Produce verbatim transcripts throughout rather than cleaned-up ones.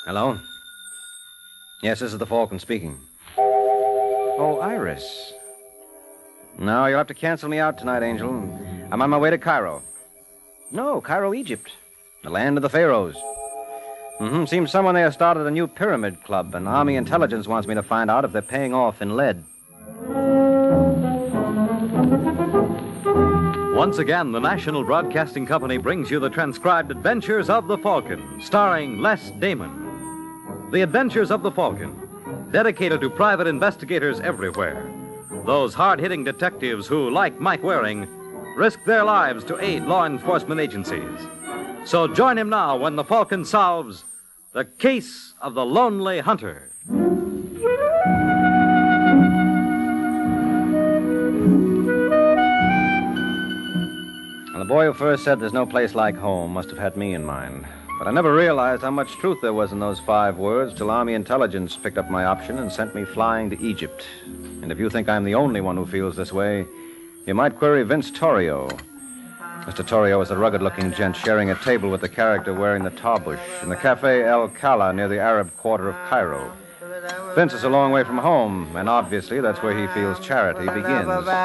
Hello? Yes, this is the Falcon speaking. Oh, Iris. No, you'll have to cancel me out tonight, Angel. I'm on my way to Cairo. No, Cairo, Egypt. The land of the pharaohs. Mm-hmm. Seems someone there started a new pyramid club, and Army Intelligence wants me to find out if they're paying off in lead. Once again, the National Broadcasting Company brings you the transcribed adventures of the Falcon, starring Les Damon. The Adventures of the Falcon, dedicated to private investigators everywhere. Those hard-hitting detectives who, like Mike Waring, risk their lives to aid law enforcement agencies. So join him now when the Falcon solves the case of the Lonely Hunter. And the boy who first said there's no place like home must have had me in mind. But I never realized how much truth there was in those five words till Army Intelligence picked up my option and sent me flying to Egypt. And if you think I'm the only one who feels this way, you might query Vince Torrio. Mister Torrio is a rugged-looking gent sharing a table with the character wearing the tarbush in the Cafe El Kala near the Arab quarter of Cairo. Vince is a long way from home, and obviously that's where he feels charity begins.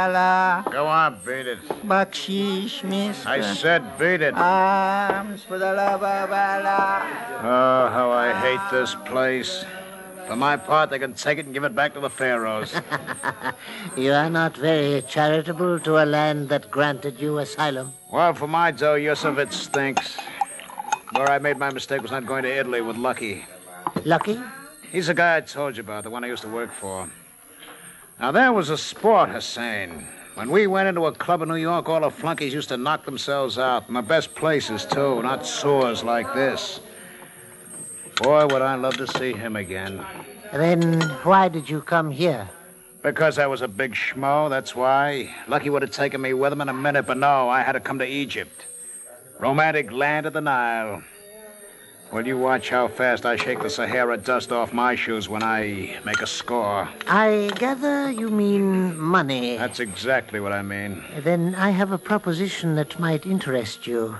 Go on, beat it. Bakshish, mister. I said beat it. Arms for the love of Allah. Oh, how I hate this place. For my part, they can take it and give it back to the pharaohs. You are not very charitable to a land that granted you asylum. Well, for my dough, Yusuf, it stinks. Where I made my mistake was not going to Italy with Lucky. Lucky? He's the guy I told you about, the one I used to work for. Now, there was a sport, Hussein. When we went into a club in New York, all the flunkies used to knock themselves out. In the best places, too, not sores like this. Boy, would I love to see him again. Then why did you come here? Because I was a big schmo, that's why. Lucky would have taken me with him in a minute, but no, I had to come to Egypt. Romantic land of the Nile. Well, you watch how fast I shake the Sahara dust off my shoes when I make a score. I gather you mean money. That's exactly what I mean. Then I have a proposition that might interest you.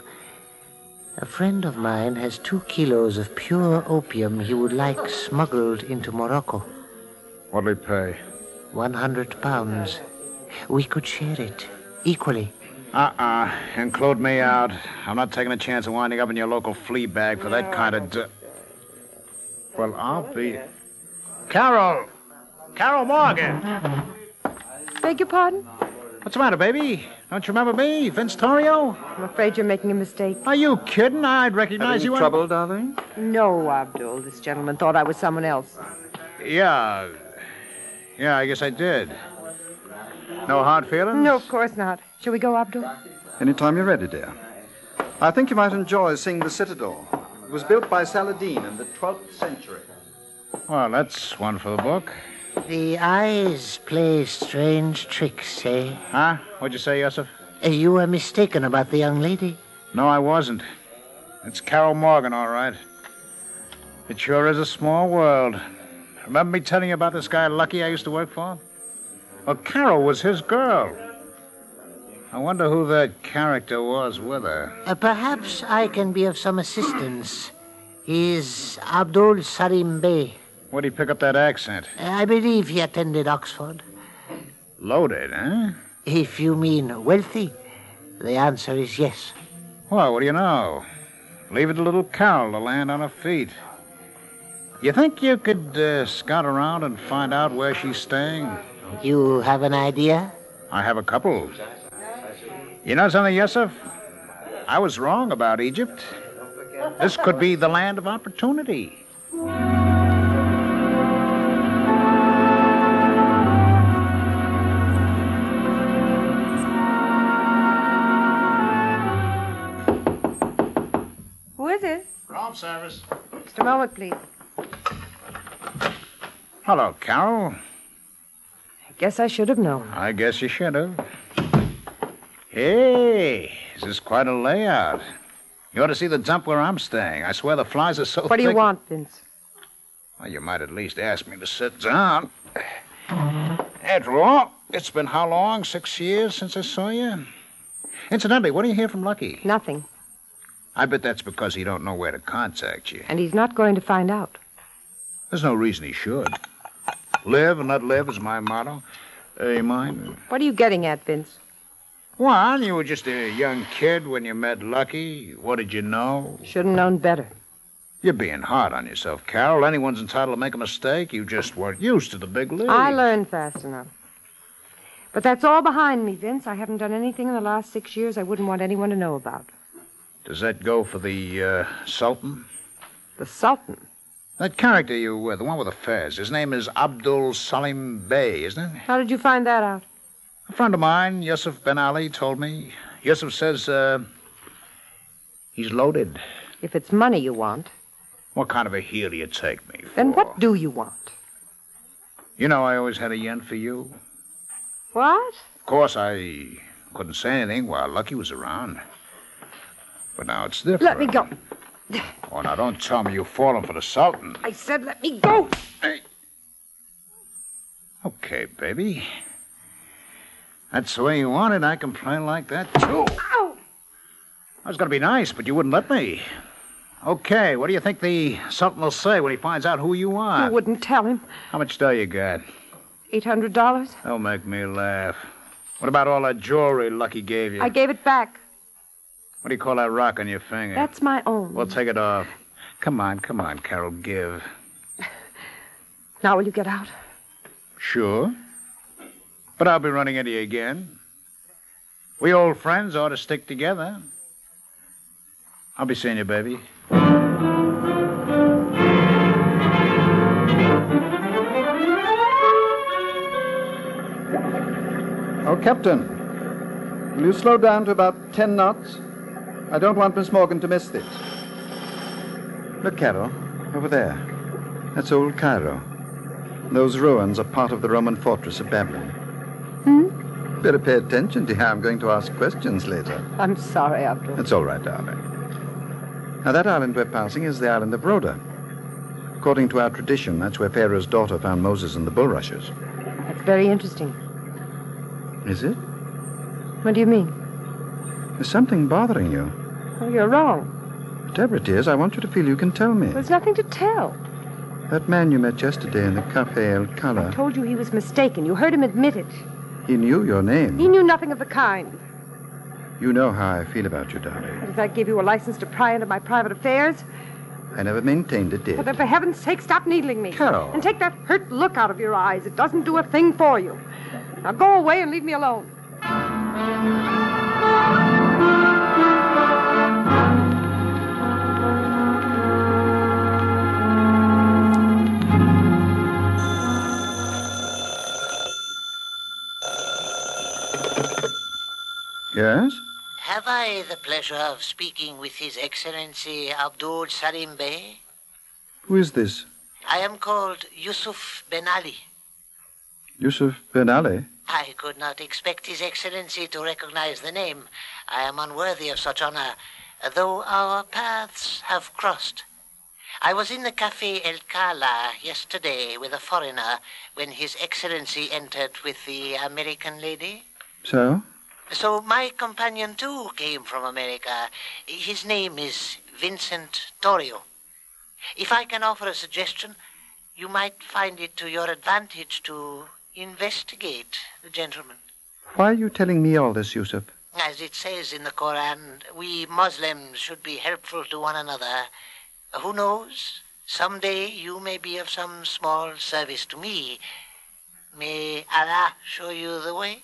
A friend of mine has two kilos of pure opium he would like smuggled into Morocco. What'll he pay? One hundred pounds. We could share it equally. Uh-uh. Include me out. I'm not taking a chance of winding up in your local flea bag for that kind of... D- well, I'll be... Carol! Carol Morgan! Beg your pardon? What's the matter, baby? Don't you remember me, Vince Torrio? I'm afraid you're making a mistake. Are you kidding? I'd recognize Having you... trouble, darling? No, Abdul. This gentleman thought I was someone else. Yeah. Yeah, I guess I did. No hard feelings? No, of course not. Shall we go, Abdul? Anytime you're ready, dear. I think you might enjoy seeing the Citadel. It was built by Saladin in the twelfth century. Well, that's one for the book. The eyes play strange tricks, eh? Huh? What'd you say, Yusuf? Uh, You were mistaken about the young lady. No, I wasn't. It's Carol Morgan, all right. It sure is a small world. Remember me telling you about this guy Lucky I used to work for? Well, Carol was his girl. I wonder who that character was with her. Uh, perhaps I can be of some assistance. He's Abdul Sarim Bey. Where'd he pick up that accent? Uh, I believe he attended Oxford. Loaded, huh? If you mean wealthy, the answer is yes. Well, what do you know? Leave it to little Carol to land on her feet. You think you could uh, scout around and find out where she's staying? You have an idea? I have a couple. You know something, Yusuf? I was wrong about Egypt. This could be the land of opportunity. Who is it? Room service. Just a moment, please. Hello, Carol. I guess I should have known. I guess you should have. Hey, this is quite a layout. You ought to see the dump where I'm staying. I swear the flies are so What do thick. you want, Vince? Well, you might at least ask me to sit down. After all, it's been how long? Six years since I saw you? Incidentally, what do you hear from Lucky? Nothing. I bet that's because he don't know where to contact you. And he's not going to find out. There's no reason he should. Live and let live is my motto. Uh, you mind? What are you getting at, Vince? Well, you were just a young kid when you met Lucky. What did you know? Should have known better. You're being hard on yourself, Carol. Anyone's entitled to make a mistake. You just weren't used to the big leagues. I learned fast enough. But that's all behind me, Vince. I haven't done anything in the last six years I wouldn't want anyone to know about. Does that go for the uh, Sultan? The Sultan? That character you were, the one with the fez. His name is Abdul Salim Bey, isn't it? How did you find that out? A friend of mine, Yusuf Ben Ali, told me. Yusuf says uh, he's loaded. If it's money you want, What kind of a heel do you take me for? then what do you want? You know I always had a yen for you. What? Of course, I couldn't say anything while Lucky was around. But now it's different. Let me go. Oh, now don't tell me you've fallen for the Sultan. I said let me go. Hey. Okay, baby. That's the way you want it. I can play like that, too. Ow! I was going to be nice, but you wouldn't let me. Okay, what do you think the Sultan will say when he finds out who you are? You wouldn't tell him. How much dough you got? Eight hundred dollars? Don't make me laugh. What about all that jewelry Lucky gave you? I gave it back. What do you call that rock on your finger? That's my own. Well, take it off. Come on, come on, Carol, give. Now will you get out? Sure. But I'll be running into you again. We old friends ought to stick together. I'll be seeing you, baby. Oh, Captain, will you slow down to about ten knots? I don't want Miss Morgan to miss this. Look, Carol, over there. That's old Cairo. Those ruins are part of the Roman fortress of Babylon. Hmm? Better pay attention to how I'm going to ask questions later. I'm sorry, Abdul. That's all right, darling. Now, that island we're passing is the island of Rhoda. According to our tradition, that's where Pharaoh's daughter found Moses and the bulrushes. That's very interesting. Is it? What do you mean? There's something bothering you. Oh, you're wrong. Whatever it is, I want you to feel you can tell me. There's nothing to tell. That man you met yesterday in the Café El Cala, I told you he was mistaken. You heard him admit it. he knew your name. He knew nothing of the kind. You know how I feel about you, darling. Does that give you a license to pry into my private affairs? I never maintained it did. But then, for heaven's sake, stop needling me. Carol. And take that hurt look out of your eyes. It doesn't do a thing for you. Now go away and leave me alone. Yes? Have I the pleasure of speaking with His Excellency Abdul Salim Bey? Who is this? I am called Yusuf Ben Ali. Yusuf Ben Ali? I could not expect His Excellency to recognize the name. I am unworthy of such honor, though our paths have crossed. I was in the Café El Cala yesterday with a foreigner when His Excellency entered with the American lady. So? So my companion, too, came from America. His name is Vincent Torrio. If I can offer a suggestion, you might find it to your advantage to investigate the gentleman. Why are you telling me all this, Yusuf? As it says in the Koran, we Muslims should be helpful to one another. Who knows? Someday you may be of some small service to me. May Allah show you the way?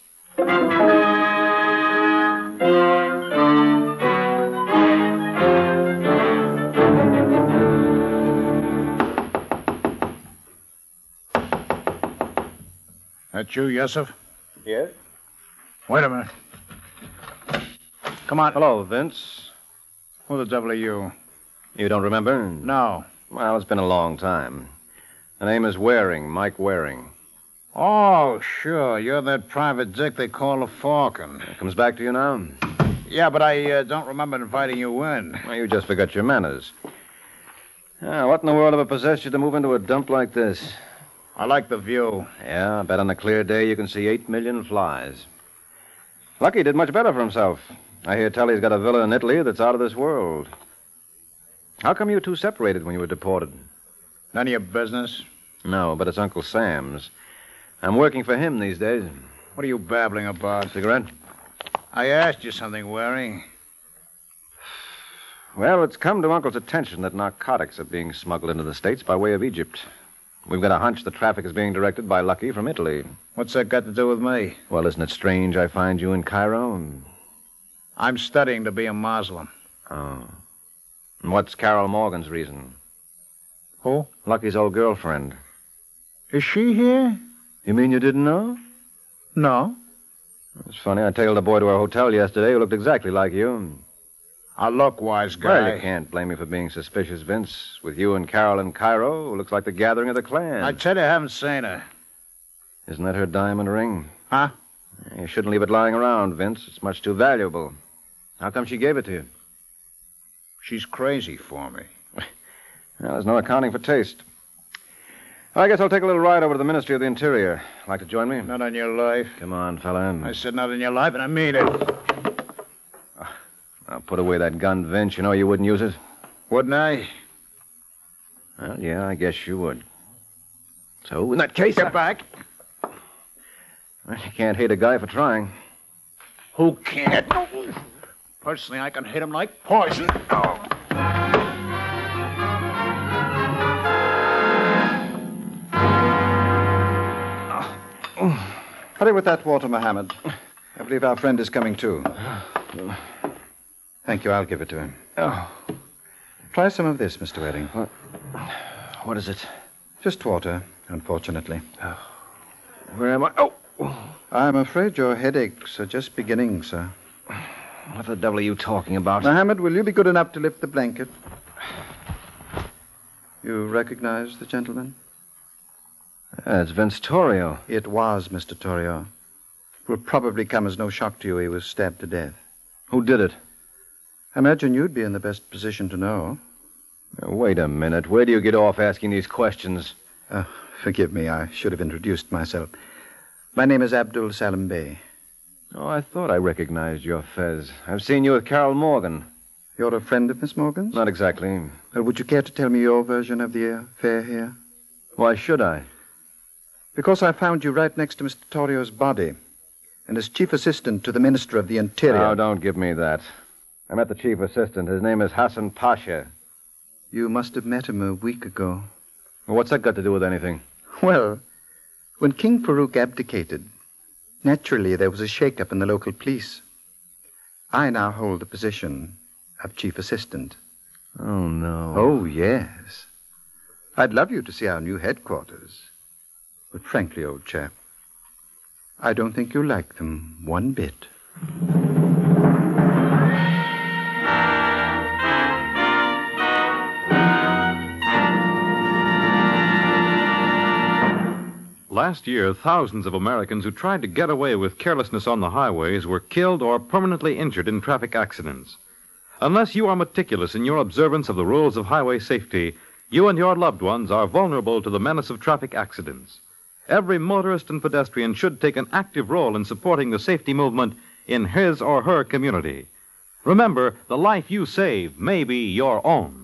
That you, Yusuf? Yes? Wait a minute. Come on. Hello, Vince. Who the devil are you? You don't remember? No. Well, it's been a long time. The name is Waring, Mike Waring. Oh, sure. You're that private dick they call the Falcon. It comes back to you now? Yeah, but I uh, don't remember inviting you in. Well, you just forgot your manners. Ah, what in the world ever possessed you to move into a dump like this? I like the view. Yeah, I bet on a clear day you can see eight million flies. Lucky did much better for himself. I hear Tully's got a villa in Italy that's out of this world. How come you two separated when you were deported? None of your business. No, but it's Uncle Sam's. I'm working for him these days. What are you babbling about? Cigarette? I asked you something, Waring. Well, it's come to Uncle's attention that narcotics are being smuggled into the States by way of Egypt. We've got a hunch the traffic is being directed by Lucky from Italy. What's that got to do with me? Well, isn't it strange I find you in Cairo? And... I'm studying to be a Muslim. Oh. And what's Carol Morgan's reason? Who? Lucky's old girlfriend. Is she here? You mean you didn't know? No. It's funny. I tailed a boy to our hotel yesterday who looked exactly like you. I look, wise guy. Well, you can't blame me for being suspicious, Vince. With you and Carol in Cairo, it looks like the gathering of the clan. I tell you, I haven't seen her. Isn't that her diamond ring? Huh? You shouldn't leave it lying around, Vince. It's much too valuable. How come she gave it to you? She's crazy for me. Well, there's no accounting for taste. I guess I'll take a little ride over to the Ministry of the Interior. Like to join me? Not on your life. Come on, fella. I said not on your life, and I mean it. Now, put away that gun, Vince. You know you wouldn't use it. Wouldn't I? Well, yeah, I guess you would. So, in that case... Get back. Well, you can't hate a guy for trying. Who can't? Personally, I can hit him like poison. Oh. Hurry with that water, Mohammed. I believe our friend is coming too. Thank you. I'll give it to him. Oh. Try some of this, Mister Waring. What, what is it? Just water, unfortunately. Oh. Where am I? Oh! I'm afraid your headaches are just beginning, sir. What the devil are you talking about? Mohammed, will you be good enough to lift the blanket? You recognize the gentleman? Uh, it's Vince Torrio. It was Mister Torrio. It will probably come as no shock to you he was stabbed to death. Who did it? I imagine you'd be in the best position to know. Now, wait a minute. Where do you get off asking these questions? Uh, forgive me. I should have introduced myself. My name is Abdul Salim Bey. Oh, I thought I recognized your fez. I've seen you with Carol Morgan. You're a friend of Miss Morgan's? Not exactly. Well, would you care to tell me your version of the affair here? Why should I? Because I found you right next to Mister Torrio's body, and as chief assistant to the Minister of the Interior. Oh, don't give me that. I met the chief assistant. His name is Hassan Pasha. You must have met him a week ago. Well, what's that got to do with anything? Well, when King Farouk abdicated, naturally there was a shake-up in the local police. I now hold the position of chief assistant. Oh, no. Oh, yes. I'd love you to see our new headquarters. But frankly, old chap, I don't think you'll like them one bit. Last year, thousands of Americans who tried to get away with carelessness on the highways were killed or permanently injured in traffic accidents. Unless you are meticulous in your observance of the rules of highway safety, you and your loved ones are vulnerable to the menace of traffic accidents. Every motorist and pedestrian should take an active role in supporting the safety movement in his or her community. Remember, the life you save may be your own.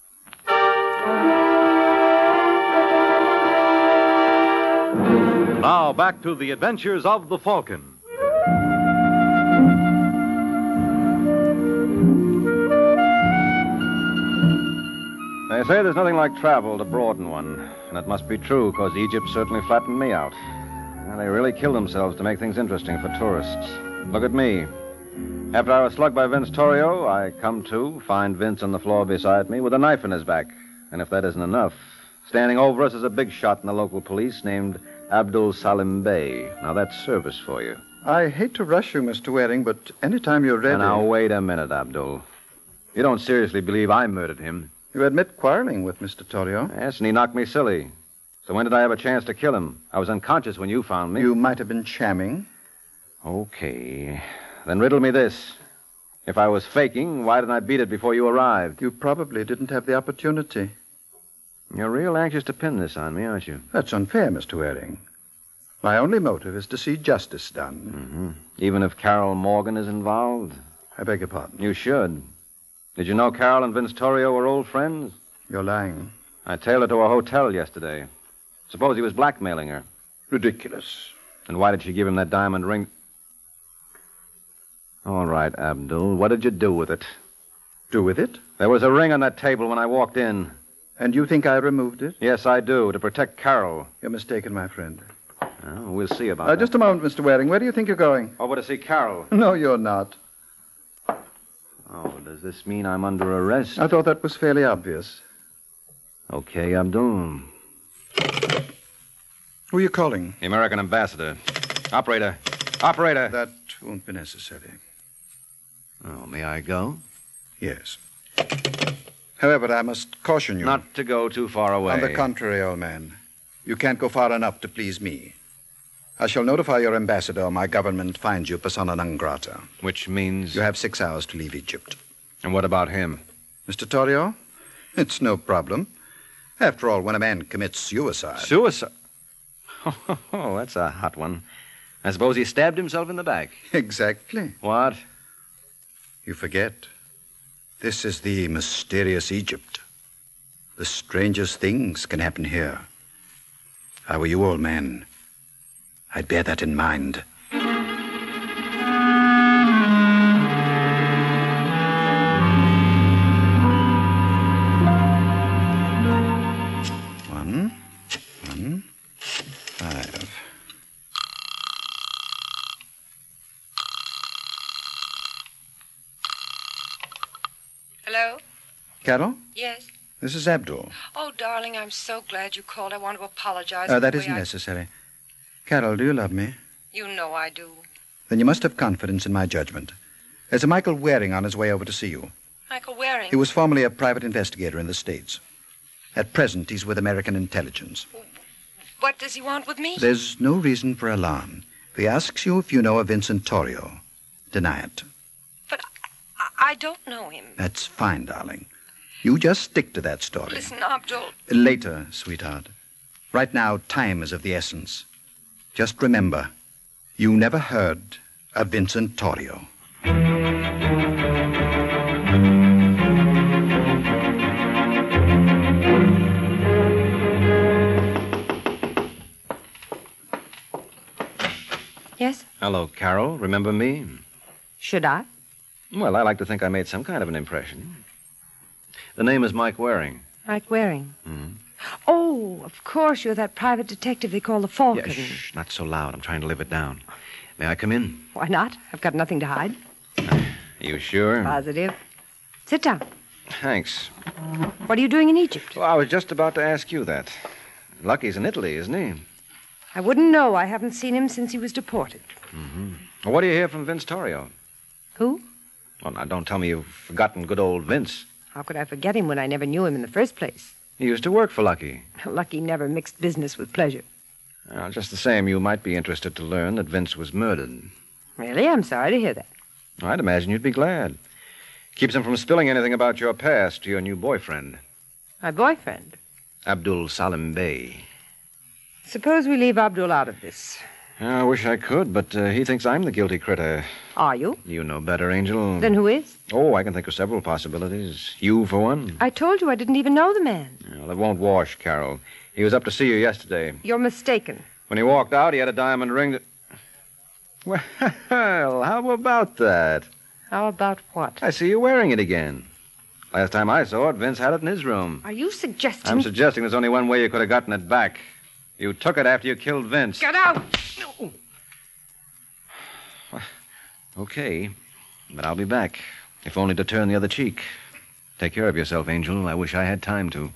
Now back to the adventures of the Falcon. They say there's nothing like travel to broaden one. And it must be true, because Egypt certainly flattened me out. And they really killed themselves to make things interesting for tourists. Look at me. After I was slugged by Vince Torrio, I come to, find Vince on the floor beside me with a knife in his back. And if that isn't enough, standing over us is a big shot in the local police named Abdul Salim Bey. Now, that's service for you. I hate to rush you, Mister Waring, but anytime you're ready... Now, wait a minute, Abdul. You don't seriously believe I murdered him? You admit quarreling with Mister Torrio? Yes, and he knocked me silly. So when did I have a chance to kill him? I was unconscious when you found me. You might have been shamming. Okay. Then riddle me this. If I was faking, why didn't I beat it before you arrived? You probably didn't have the opportunity. You're real anxious to pin this on me, aren't you? That's unfair, Mister Waring. My only motive is to see justice done. Mm-hmm. Even if Carol Morgan is involved? I beg your pardon. You should. Did you know Carol and Vince Torrio were old friends? You're lying. I tailed her to a hotel yesterday. Suppose he was blackmailing her. Ridiculous. And why did she give him that diamond ring? All right, Abdul. What did you do with it? Do with it? There was a ring on that table when I walked in. And you think I removed it? Yes, I do, to protect Carol. You're mistaken, my friend. Oh, we'll see about Uh, that. just a moment, Mister Waring. Where do you think you're going? Over to see Carol. No, you're not. Oh, does this mean I'm under arrest? I thought that was fairly obvious. Okay, Abdul. Who are you calling? The American ambassador. Operator. Operator. That won't be necessary. Oh, may I go? Yes. However, I must caution you. Not to go too far away. On the contrary, old man. You can't go far enough to please me. I shall notify your ambassador or my government finds you persona non grata. Which means... You have six hours to leave Egypt. And what about him? Mister Torrio? It's no problem. After all, when a man commits suicide... Suicide? Oh, that's a hot one. I suppose he stabbed himself in the back. Exactly. What? You forget. This is the mysterious Egypt. The strangest things can happen here. If I were you, old man, I'd bear that in mind. One, one, five. Hello? Carol, Yes. this is Abdul. Oh, darling, I'm so glad you called. I want to apologize. Uh, for that the isn't way I- necessary. Carol, do you love me? You know I do. Then you must have confidence in my judgment. There's a Michael Waring on his way over to see you. Michael Waring. He was formerly a private investigator in the States. At present, he's with American intelligence. What does he want with me? There's no reason for alarm. If he asks you if you know a Vincent Torrio, deny it. But I, I don't know him. That's fine, darling. You just stick to that story. Listen, Abdul. Later, sweetheart. Right now, time is of the essence. Just remember, you never heard of Vincent Torrio. Yes? Hello, Carol. Remember me? Should I? Well, I like to think I made some kind of an impression. The name is Mike Waring. Mike Waring. Mm-hmm. Oh, of course, you're that private detective they call the Falcon. Yeah, shh, not so loud. I'm trying to live it down. May I come in? Why not? I've got nothing to hide. You sure? Positive. Sit down. Thanks. What are you doing in Egypt? Well, I was just about to ask you that. Lucky's in Italy, isn't he? I wouldn't know. I haven't seen him since he was deported. Mm-hmm. Well, what do you hear from Vince Torrio? Who? Well, now, don't tell me you've forgotten good old Vince. How could I forget him when I never knew him in the first place? He used to work for Lucky. Lucky never mixed business with pleasure. Well, just the same, you might be interested to learn that Vince was murdered. Really? I'm sorry to hear that. I'd imagine you'd be glad. Keeps him from spilling anything about your past to your new boyfriend, My boyfriend. Abdul Salim Bey. Suppose we leave Abdul out of this. I wish I could, but uh, he thinks I'm the guilty critter. Are you? You know better, Angel. Then who is? Oh, I can think of several possibilities. You, for one. I told you I didn't even know the man. Well, it won't wash, Carol. He was up to see you yesterday. You're mistaken. When he walked out, he had a diamond ring that... Well, how about that? How about what? I see you wearing it again. Last time I saw it, Vince had it in his room. Are you suggesting... I'm suggesting there's only one way you could have gotten it back. You took it after you killed Vince. Get out! Okay, but I'll be back, if only to turn the other cheek. Take care of yourself, Angel. I wish I had time to.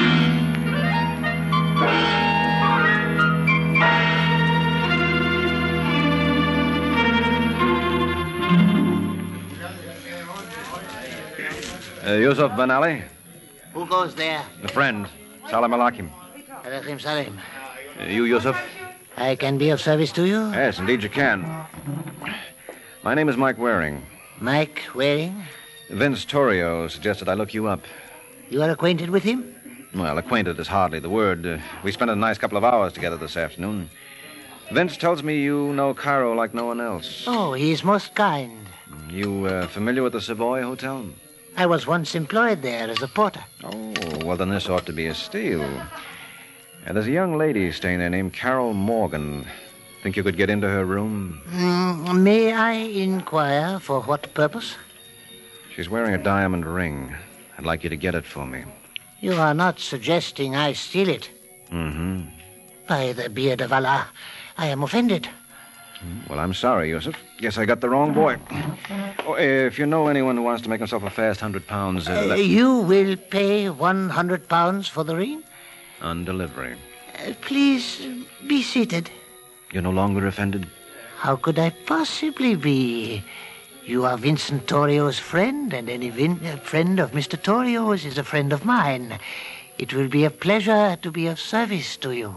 Uh, Yusuf Ben Ali, Who goes there? a friend, Salam Alakim. Alaikum salam. Uh, you, Yusuf? I can be of service to you? Yes, indeed you can. My name is Mike Waring. Mike Waring? Vince Torrio suggested I look you up. You are acquainted with him? Well, acquainted is hardly the word. Uh, we spent a nice couple of hours together this afternoon. Vince tells me you know Cairo like no one else. Oh, he is most kind. You uh, familiar with the Savoy Hotel? I was once employed there as a porter. Oh, well, then this ought to be a steal. Uh, there's a young lady staying there named Carol Morgan. Think you could get into her room? Mm, may I inquire for what purpose? She's wearing a diamond ring. I'd like you to get it for me. You are not suggesting I steal it. Mm-hmm. By the beard of Allah, I am offended. Well, I'm sorry, Yusuf. Guess I got the wrong boy. Oh, if you know anyone who wants to make himself a fast hundred pounds... Uh, Uh, let- you will pay one hundred pounds for the ring? On delivery. Uh, please be seated. You're no longer offended? How could I possibly be? You are Vincent Torio's friend, and any vin- uh, friend of Mister Torio's is a friend of mine. It will be a pleasure to be of service to you.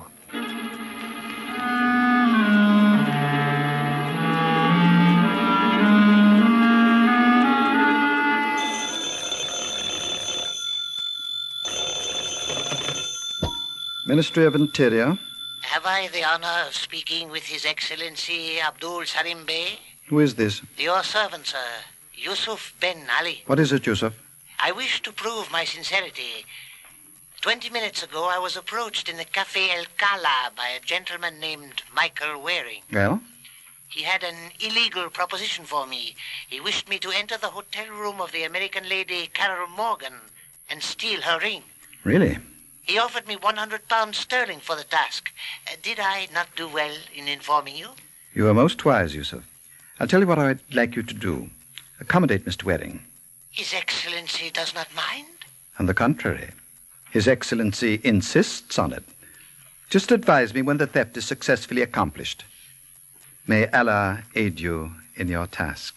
Ministry of Interior. Have I the honor of speaking with His Excellency Abdul Salim Bey? Who is this? Your servant, sir, Yusuf Ben Ali. What is it, Yusuf? I wish to prove my sincerity. Twenty minutes ago, I was approached in the Cafe El Kala by a gentleman named Michael Waring. Well? He had an illegal proposition for me. He wished me to enter the hotel room of the American lady Carol Morgan and steal her ring. Really? He offered me one hundred pounds sterling for the task. Uh, did I not do well in informing you? You are most wise, Yusuf. I'll tell you what I'd like you to do. Accommodate Mister Waring. His Excellency does not mind? On the contrary, His Excellency insists on it. Just advise me when the theft is successfully accomplished. May Allah aid you in your task.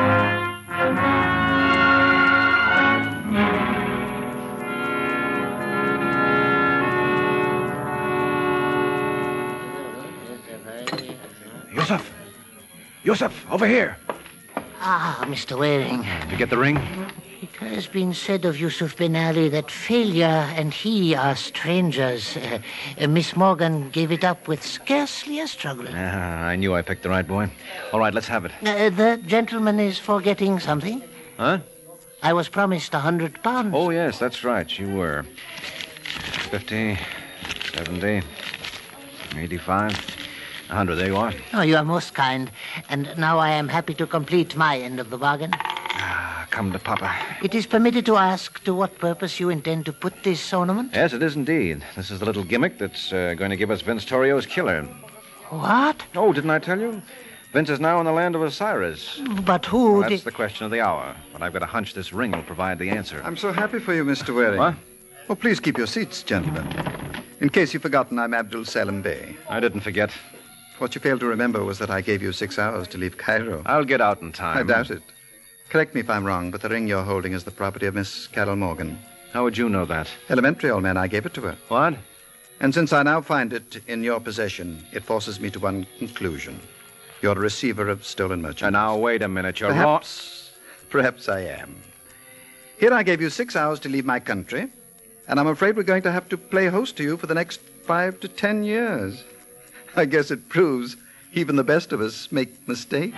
Yusuf! Yusuf, over here! Ah, Mister Waring. Did you get the ring? It has been said of Yusuf Ben Ali that failure and he are strangers. Uh, uh, Miss Morgan gave it up with scarcely a struggle. Ah, I knew I picked the right boy. All right, let's have it. Uh, the gentleman is forgetting something. Huh? I was promised a hundred pounds. Oh, yes, that's right. You were. Fifty, seventy, eighty-five, a hundred. There you are. Oh, you are most kind. And now I am happy to complete my end of the bargain. Ah, come to Papa. It is permitted to ask to what purpose you intend to put this ornament? Yes, it is indeed. This is the little gimmick that's uh, going to give us Vince Torio's killer. What? Oh, didn't I tell you? Vince is now in the land of Osiris. But who Well, that's did... the question of the hour. But I've got a hunch this ring will provide the answer. I'm so happy for you, Mister Waring. What? Oh, please keep your seats, gentlemen. In case you've forgotten, I'm Abdul Salim Bey. I didn't forget. What you failed to remember was that I gave you six hours to leave Cairo. I'll get out in time. I doubt it. Correct me if I'm wrong, but the ring you're holding is the property of Miss Carol Morgan. How would you know that? Elementary, old man, I gave it to her. What? And since I now find it in your possession, it forces me to one conclusion. You're a receiver of stolen merchandise. And now, wait a minute. You're Perhaps, perhaps I am. Here I gave you six hours to leave my country, and I'm afraid we're going to have to play host to you for the next five to ten years. I guess it proves even the best of us make mistakes.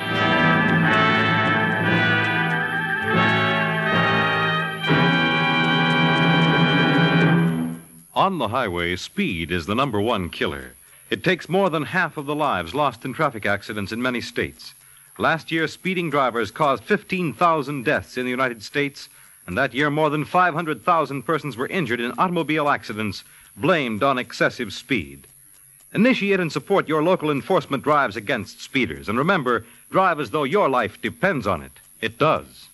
On the highway, speed is the number one killer. It takes more than half of the lives lost in traffic accidents in many states. Last year, speeding drivers caused fifteen thousand deaths in the United States, and that year more than five hundred thousand persons were injured in automobile accidents blamed on excessive speed. Initiate and support your local enforcement drives against speeders. And remember, drive as though your life depends on it. It does.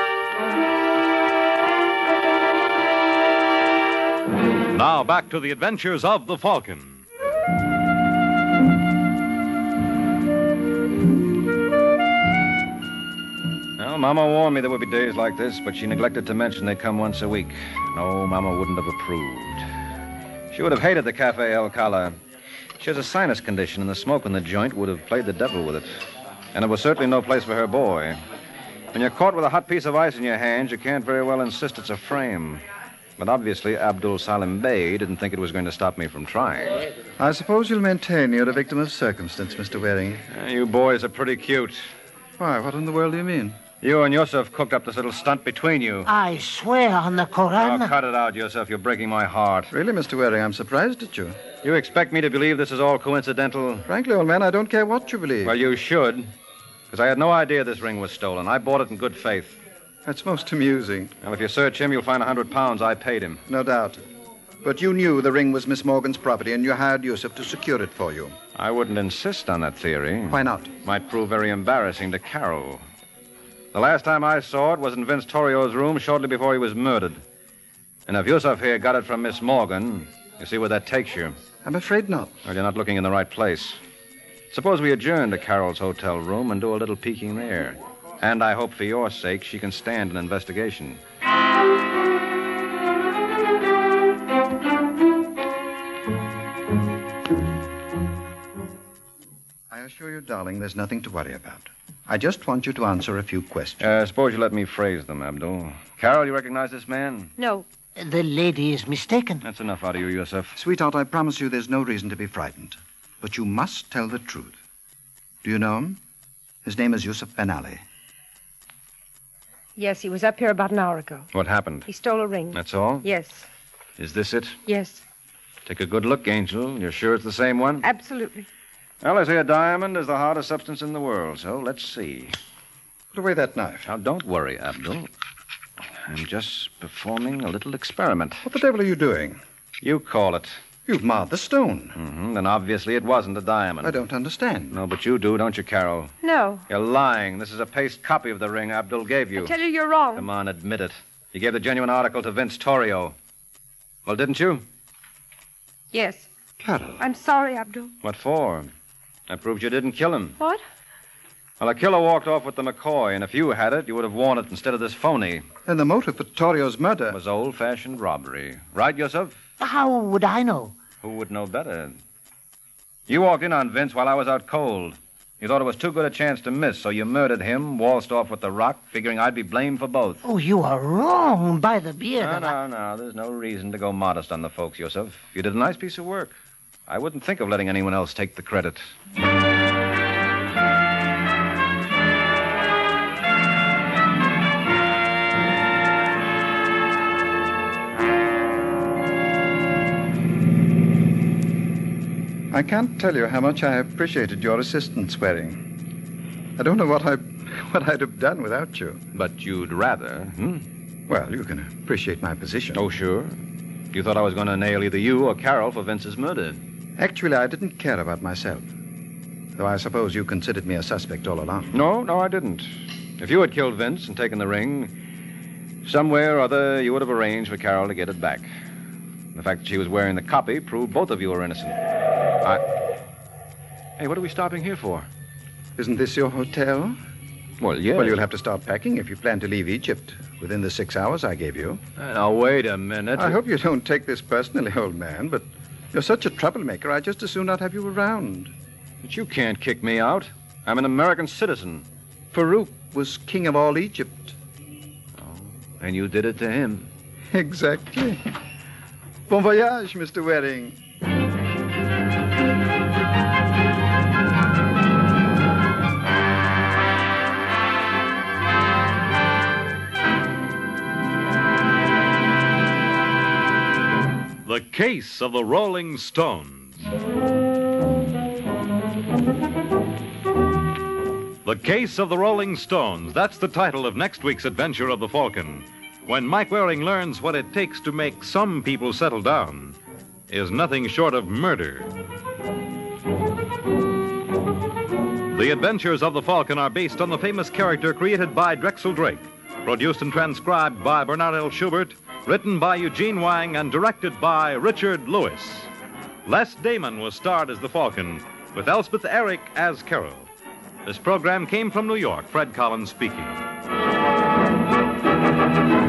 Now back to the adventures of the Falcon. Well, Mama warned me there would be days like this, but she neglected to mention they come once a week. No, Mama wouldn't have approved. She would have hated the Cafe El Kala. She has a sinus condition, and the smoke in the joint would have played the devil with it. And it was certainly no place for her boy. When you're caught with a hot piece of ice in your hands, you can't very well insist it's a frame. But obviously, Abdul Salim Bey didn't think it was going to stop me from trying. I suppose you'll maintain you're a victim of circumstance, Mister Waring. Uh, you boys are pretty cute. Why, what in the world do you mean? You and Yusuf cooked up this little stunt between you. I swear on the Koran. Oh, cut it out, Yusuf. You're breaking my heart. Really, Mister Waring, I'm surprised at you. You expect me to believe this is all coincidental? Frankly, old man, I don't care what you believe. Well, you should. Because I had no idea this ring was stolen. I bought it in good faith. That's most amusing. Well, if you search him, you'll find a hundred pounds I paid him. No doubt. But you knew the ring was Miss Morgan's property, and you hired Yusuf to secure it for you. I wouldn't insist on that theory. Why not? Might prove very embarrassing to Carol. The last time I saw it was in Vince Torrio's room shortly before he was murdered. And if Yusuf here got it from Miss Morgan, you see where that takes you. I'm afraid not. Well, you're not looking in the right place. Suppose we adjourn to Carol's hotel room and do a little peeking there. And I hope for your sake she can stand an investigation. I assure you, darling, there's nothing to worry about. I just want you to answer a few questions. Uh, suppose you let me phrase them, Abdul. Carol, you recognize this man? No. The lady is mistaken. That's enough out of you, Yusuf. Sweetheart, I promise you there's no reason to be frightened. But you must tell the truth. Do you know him? His name is Yusuf Ben Ali. Yes, he was up here about an hour ago. What happened? He stole a ring. That's all? Yes. Is this it? Yes. Take a good look, Angel. You're sure it's the same one? Absolutely. Well, they say a diamond is the hardest substance in the world, so let's see. Put away that knife. Now, don't worry, Abdul. I'm just performing a little experiment. What the devil are you doing? You call it. You've marred the stone. Mm-hmm. Then obviously it wasn't a diamond. I don't understand. No, but you do, don't you, Carol? No. You're lying. This is a paste copy of the ring Abdul gave you. I tell you, you're wrong. Come on, admit it. You gave the genuine article to Vince Torrio. Well, didn't you? Yes. Carol. I'm sorry, Abdul. What for? That proves you didn't kill him. What? Well, a killer walked off with the McCoy, and if you had it, you would have worn it instead of this phony. And the motive for Torrio's murder It was old-fashioned robbery. Right, Yusuf? How would I know? Who would know better? You walked in on Vince while I was out cold. You thought it was too good a chance to miss, so you murdered him, waltzed off with the rock, figuring I'd be blamed for both. Oh, you are wrong by the beard. No, of no, no. There's no reason to go modest on the folks, Yusuf. You did a nice piece of work. I wouldn't think of letting anyone else take the credit. I can't tell you how much I appreciated your assistance, Waring. I don't know what I what I'd have done without you. But you'd rather, hmm? Well, you can appreciate my position. Oh, sure. You thought I was going to nail either you or Carol for Vince's murder. Actually, I didn't care about myself. Though I suppose you considered me a suspect all along. No, no, I didn't. If you had killed Vince and taken the ring, somewhere or other you would have arranged for Carol to get it back. The fact that she was wearing the copy proved both of you were innocent. I... Hey, what are we stopping here for? Isn't this your hotel? Well, yes. Well, you'll have to start packing if you plan to leave Egypt within the six hours I gave you. Uh, now, wait a minute. I hope you don't take this personally, old man, but you're such a troublemaker, I'd just as soon not have you around. But you can't kick me out. I'm an American citizen. Farouk was king of all Egypt. Oh, and you did it to him. Exactly. Bon voyage, Mister Waring. The Case of the Rolling Stones. The Case of the Rolling Stones. That's the title of next week's adventure of the Falcon. When Mike Waring learns what it takes to make some people settle down is nothing short of murder. The Adventures of the Falcon are based on the famous character created by Drexel Drake, produced and transcribed by Bernard L. Schubert, written by Eugene Wang, and directed by Richard Lewis. Les Damon was starred as the Falcon, with Elspeth Eric as Carol. This program came from New York. Fred Collins speaking.